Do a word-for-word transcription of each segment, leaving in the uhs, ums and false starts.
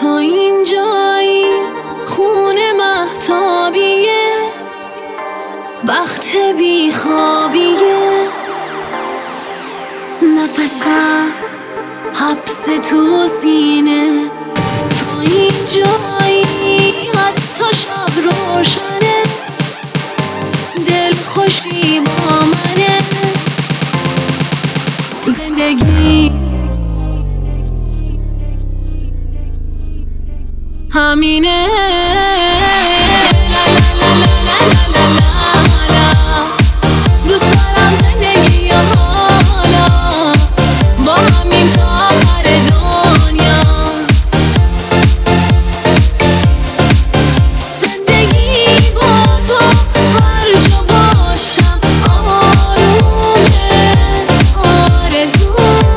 تو اینجایی، خونه مهتابیه، وقت بیخوابیه، نفسم حبس تو سینه. تو اینجایی، حتی شب روشنه، دل خوشی با منه. زندگی همینه. لا لا لا لا لا لا لا. دوست دارم زندگی حالا با همین تا آخر دنیا. زندگی با تو هر جا باشم آرومه، آرزومه.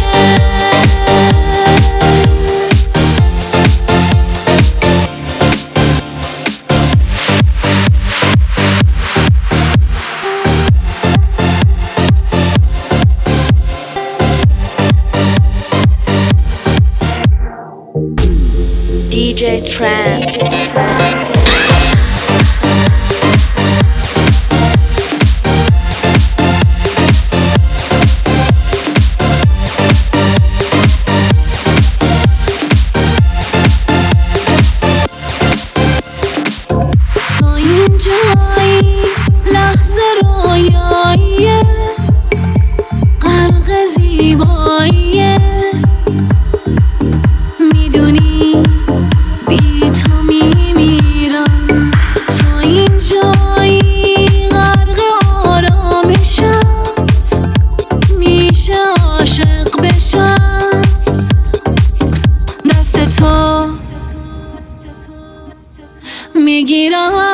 دی جی Tramp. تو اینجایی، لحظه رویاییه، غرق زیباییه. میدونی بی تو میمیرم. تو اینجایی، غرق آرامشم، میشه عاشق بشم. دست تو میگیرم